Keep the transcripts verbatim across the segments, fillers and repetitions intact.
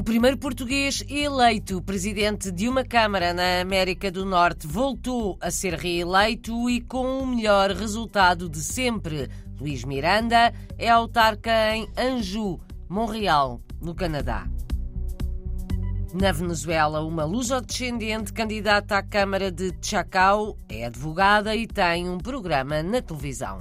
primeiro português eleito presidente de uma Câmara na América do Norte voltou a ser reeleito e com o melhor resultado de sempre. Luís Miranda é autarca em Anjou, Montreal, no Canadá. Na Venezuela, uma lusodescendente candidata à Câmara de Chacao é advogada e tem um programa na televisão.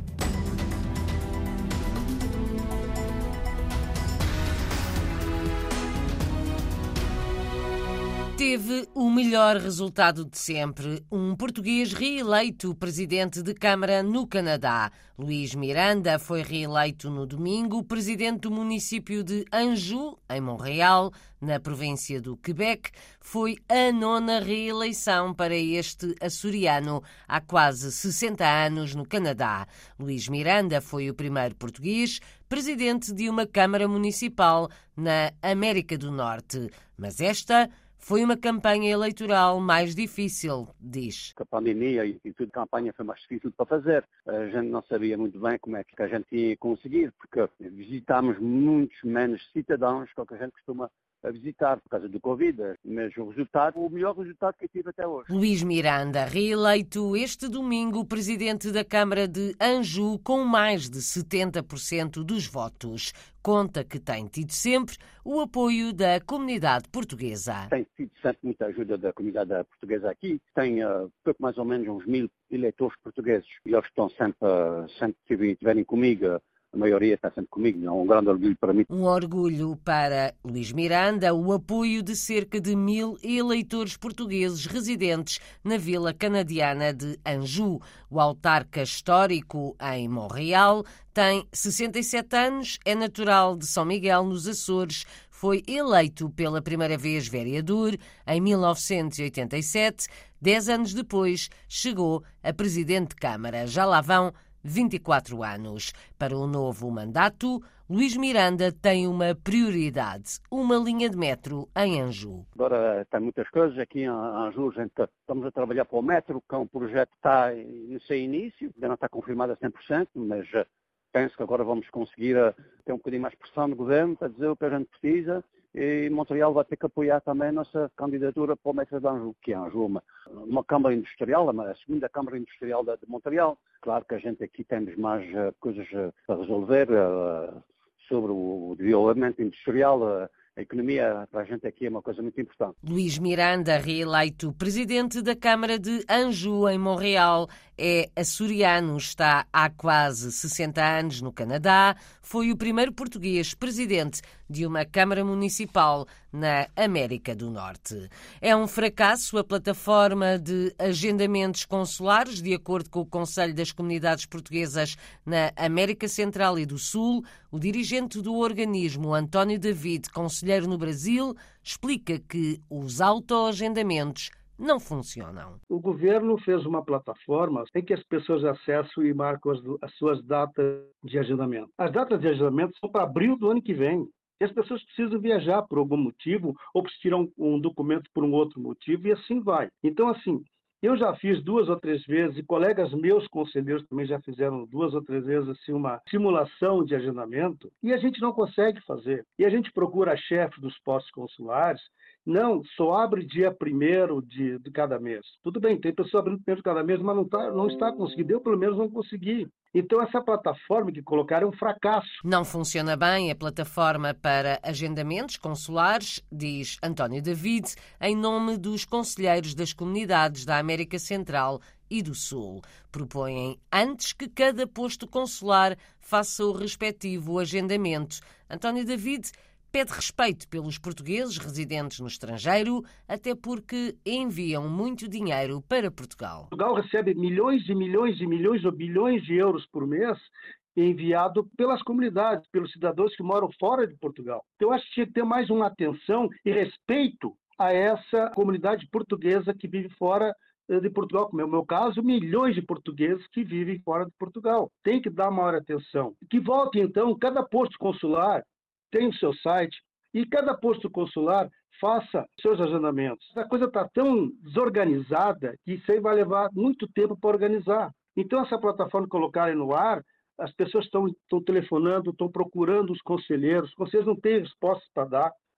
Teve o melhor resultado de sempre. Um português reeleito presidente de Câmara no Canadá. Luís Miranda foi reeleito no domingo presidente do município de Anjou, em Montreal, na província do Quebec. Foi a nona reeleição para este açoriano há quase sessenta anos no Canadá. Luís Miranda foi o primeiro português presidente de uma Câmara Municipal na América do Norte. Mas esta foi uma campanha eleitoral mais difícil, diz. A pandemia e tudo, a campanha foi mais difícil para fazer. A gente não sabia muito bem como é que a gente ia conseguir, porque visitámos muitos menos cidadãos do que a gente costuma visitar por causa do Covid, mas o resultado, o melhor resultado que eu tive até hoje. Luís Miranda, reeleito este domingo presidente da Câmara de Anjou com mais de setenta por cento dos votos. Conta que tem tido sempre o apoio da comunidade portuguesa. Tem tido sempre muita ajuda da comunidade portuguesa aqui. Tem uh, pouco mais ou menos uns mil eleitores portugueses e eles estão sempre, uh, sempre que estiverem comigo. A maioria está sempre comigo, é um grande orgulho para mim. Um orgulho para Luís Miranda, o apoio de cerca de mil eleitores portugueses residentes na vila canadiana de Anjou. O autarca histórico em Montreal tem sessenta e sete anos, é natural de São Miguel, nos Açores, foi eleito pela primeira vez vereador em mil novecentos e oitenta e sete. Dez anos depois, chegou a presidente de Câmara. Já lá vão vinte e quatro anos. Para o novo mandato, Luís Miranda tem uma prioridade, uma linha de metro em Anjou. Agora tem muitas coisas aqui em Anjou, gente, estamos a trabalhar para o metro, que é um projeto que está no seu início, ainda não está confirmado a cem por cento, mas penso que agora vamos conseguir ter um bocadinho mais pressão do governo para dizer o que a gente precisa. E Montreal vai ter que apoiar também a nossa candidatura para o metro de Anjou, que é Anjou, uma, uma Câmara Industrial, a segunda Câmara Industrial de, de Montreal. Claro que a gente aqui temos mais uh, coisas uh, para resolver uh, sobre o desenvolvimento industrial. Uh, A economia, para a gente aqui, é uma coisa muito importante. Luís Miranda, reeleito presidente da Câmara de Anjou, em Montreal, é açoriano, está há quase sessenta anos no Canadá, foi o primeiro português presidente de uma Câmara Municipal na América do Norte. É um fracasso a plataforma de agendamentos consulares, de acordo com o Conselho das Comunidades Portuguesas na América Central e do Sul. O dirigente do organismo, António David, conselheiro no Brasil, explica que os autoagendamentos não funcionam. O governo fez uma plataforma em que as pessoas acessam e marcam as, as suas datas de agendamento. As datas de agendamento são para abril do ano que vem. E as pessoas precisam viajar por algum motivo ou precisam tirar um, um documento por um outro motivo e assim vai. Então, assim, eu já fiz duas ou três vezes, e colegas meus conselheiros também já fizeram duas ou três vezes assim, uma simulação de agendamento, e a gente não consegue fazer. E a gente procura a chefe dos postos consulares, não, só abre dia primeiro de, de cada mês. Tudo bem, tem pessoa abrindo primeiro de cada mês, mas não, tá, não está conseguindo. Eu, pelo menos, não consegui. Então, essa plataforma que colocaram é um fracasso. Não funciona bem a plataforma para agendamentos consulares, diz António David, em nome dos conselheiros das comunidades da América Central e do Sul. Propõem antes que cada posto consular faça o respectivo agendamento. António David pede respeito pelos portugueses residentes no estrangeiro, até porque enviam muito dinheiro para Portugal. Portugal recebe milhões e milhões e milhões ou bilhões de euros por mês enviado pelas comunidades, pelos cidadãos que moram fora de Portugal. Então, eu acho que tinha que ter mais uma atenção e respeito a essa comunidade portuguesa que vive fora de Portugal, como é o meu caso, milhões de portugueses que vivem fora de Portugal. Tem que dar maior atenção. Que volte, então, cada posto consular tem o seu site, e cada posto consular faça seus agendamentos. A coisa está tão desorganizada que isso aí vai levar muito tempo para organizar. Então, essa plataforma colocarem no ar, as pessoas estão, estão telefonando, estão procurando os conselheiros, os conselheiros não têm respostas para dar.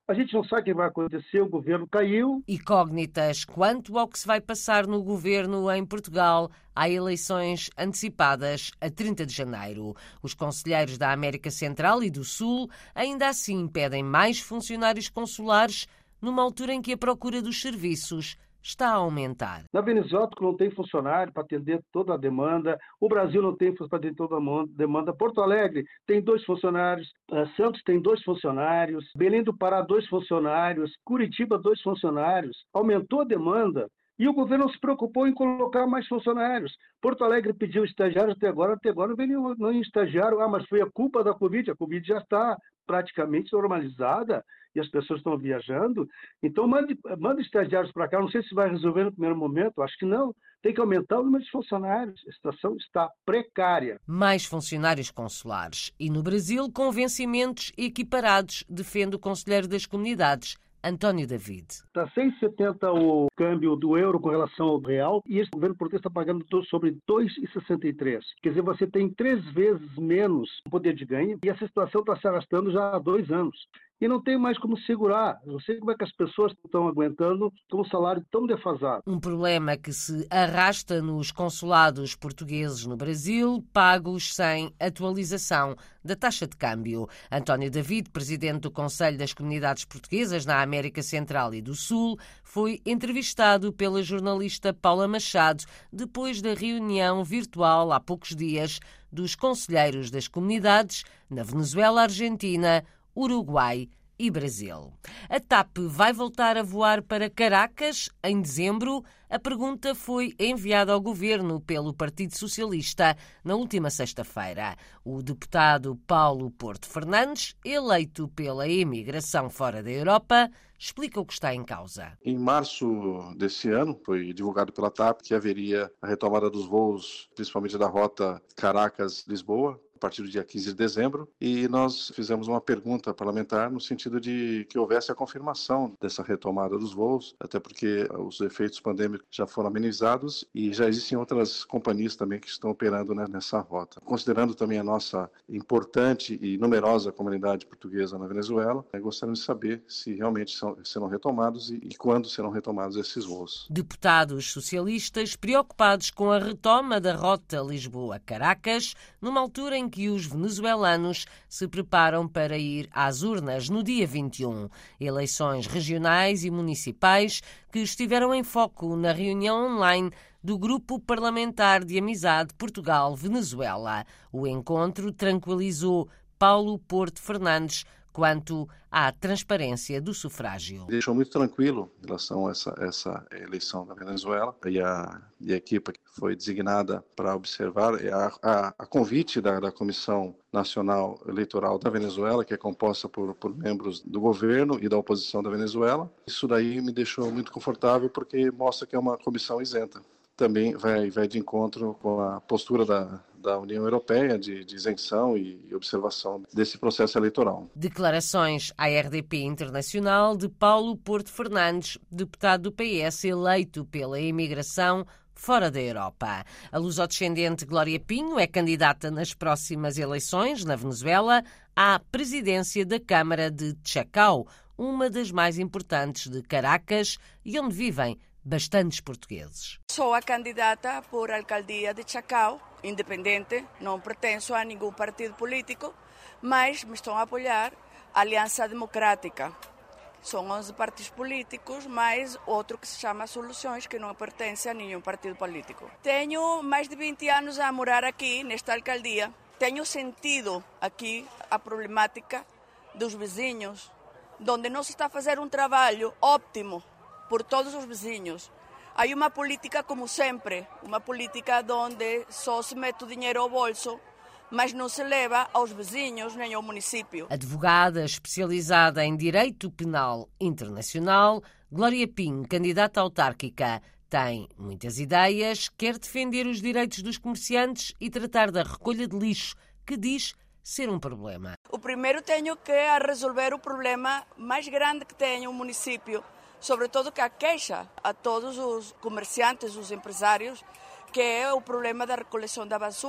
A gente não sabe o que vai acontecer, o governo caiu. Incógnitas quanto ao que se vai passar no governo em Portugal. Há eleições antecipadas a trinta de janeiro. Os conselheiros da América Central e do Sul ainda assim pedem mais funcionários consulares numa altura em que a procura dos serviços está a aumentar. Na Venezuela não tem funcionário para atender toda a demanda, o Brasil não tem funcionário para atender toda a demanda, Porto Alegre tem dois funcionários, Santos tem dois funcionários, Belém do Pará dois funcionários, Curitiba dois funcionários, aumentou a demanda. E o governo não se preocupou em colocar mais funcionários. Porto Alegre pediu estagiários até agora, até agora não veio não estagiário. Ah, mas foi a culpa da Covid. A Covid já está praticamente normalizada e as pessoas estão viajando. Então, mande, mande estagiários para cá. Não sei se vai resolver no primeiro momento, acho que não. Tem que aumentar o número de funcionários. A situação está precária. Mais funcionários consulares. E no Brasil, com vencimentos equiparados, defende o conselheiro das comunidades, António David. Está seis vírgula setenta o câmbio do euro com relação ao real e esse governo português está pagando sobre dois vírgula sessenta e três. Quer dizer, você tem três vezes menos poder de ganho e essa situação está se arrastando já há dois anos. E não tem mais como segurar. Não sei como é que as pessoas estão aguentando com um salário tão defasado. Um problema que se arrasta nos consulados portugueses no Brasil, pagos sem atualização da taxa de câmbio. António David, presidente do Conselho das Comunidades Portuguesas na América Central e do Sul, foi entrevistado pela jornalista Paula Machado depois da reunião virtual há poucos dias dos conselheiros das comunidades na Venezuela, Argentina, Uruguai e Brasil. A TAP vai voltar a voar para Caracas em dezembro? A pergunta foi enviada ao governo pelo Partido Socialista na última sexta-feira. O deputado Paulo Porto Fernandes, eleito pela imigração fora da Europa, explica o que está em causa. Em março desse ano, foi divulgado pela TAP que haveria a retomada dos voos, principalmente da rota Caracas-Lisboa, a partir do dia quinze de dezembro, e nós fizemos uma pergunta parlamentar no sentido de que houvesse a confirmação dessa retomada dos voos, até porque os efeitos pandêmicos já foram amenizados e já existem outras companhias também que estão operando, né, nessa rota. Considerando também a nossa importante e numerosa comunidade portuguesa na Venezuela, gostaríamos de saber se realmente são, serão retomados e, e quando serão retomados esses voos. Deputados socialistas preocupados com a retoma da rota Lisboa-Caracas, numa altura em que os venezuelanos se preparam para ir às urnas no dia vinte e um. Eleições regionais e municipais que estiveram em foco na reunião online do Grupo Parlamentar de Amizade Portugal-Venezuela. O encontro tranquilizou Paulo Porto Fernandes quanto à transparência do sufrágio. Deixou muito tranquilo em relação a essa, essa eleição da Venezuela e a, e a equipe que foi designada para observar a, a, a convite da, da Comissão Nacional Eleitoral da Venezuela, que é composta por, por membros do governo e da oposição da Venezuela. Isso daí me deixou muito confortável porque mostra que é uma comissão isenta. Também vai, vai de encontro com a postura da, da União Europeia de, de isenção e observação desse processo eleitoral. Declarações à R D P Internacional de Paulo Porto Fernandes, deputado do P S eleito pela imigração fora da Europa. A lusodescendente Glória Pinho é candidata nas próximas eleições na Venezuela à presidência da Câmara de Chacao, uma das mais importantes de Caracas e onde vivem bastantes portugueses. Sou a candidata por alcaldia de Chacao, independente, não pertenço a nenhum partido político, mas me estão a apoiar a Aliança Democrática. São onze partidos políticos, mais outro que se chama Soluções, que não pertence a nenhum partido político. Tenho mais de vinte anos a morar aqui, nesta alcaldia. Tenho sentido aqui a problemática dos vizinhos, onde não se está a fazer um trabalho óptimo por todos os vizinhos. Há uma política, como sempre, uma política onde só se mete o dinheiro ao bolso, mas não se leva aos vizinhos nem ao município. Advogada especializada em Direito Penal Internacional, Glória Pinho, candidata autárquica, tem muitas ideias, quer defender os direitos dos comerciantes e tratar da recolha de lixo, que diz ser um problema. O primeiro tenho que resolver o problema mais grande que tem o município, sobretudo que aqueixa a todos os comerciantes, os empresários, que é o problema da recolheção da basura.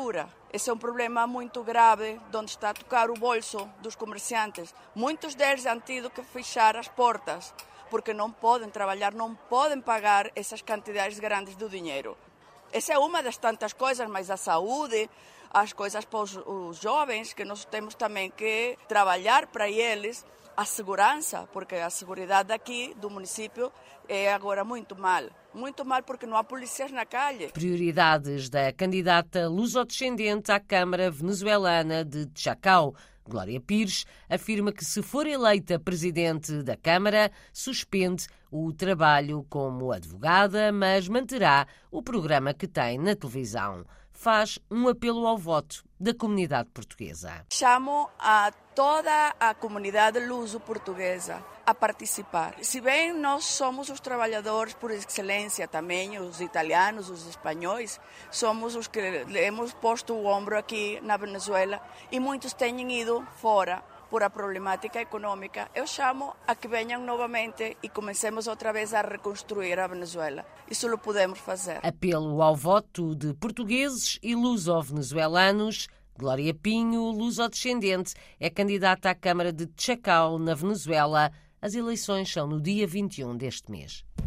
Esse é um problema muito grave, onde está a tocar o bolso dos comerciantes. Muitos deles han tido que fechar as portas, porque não podem trabalhar, não podem pagar essas quantidades grandes de dinheiro. Essa é uma das tantas coisas, mas a saúde, as coisas para os, os jovens, que nós temos também que trabalhar para eles, a segurança, porque a segurança aqui do município é agora muito mal. Muito mal porque não há polícias na calle. Prioridades da candidata lusodescendente à Câmara venezuelana de Chacao. Glória Pires afirma que, se for eleita presidente da Câmara, suspende o trabalho como advogada, mas manterá o programa que tem na televisão. Faz um apelo ao voto da comunidade portuguesa. Chamo a toda a comunidade luso-portuguesa a participar. Se bem nós somos os trabalhadores por excelência também, os italianos, os espanhóis, somos os que hemos posto o ombro aqui na Venezuela e muitos têm ido fora por a problemática econômica. Eu chamo a que venham novamente e comecemos outra vez a reconstruir a Venezuela. Isso o podemos fazer. Apelo ao voto de portugueses e luso-venezuelanos. Glória Pinho, lusodescendente, é candidata à Câmara de Chacao, na Venezuela. As eleições são no dia vinte e um deste mês.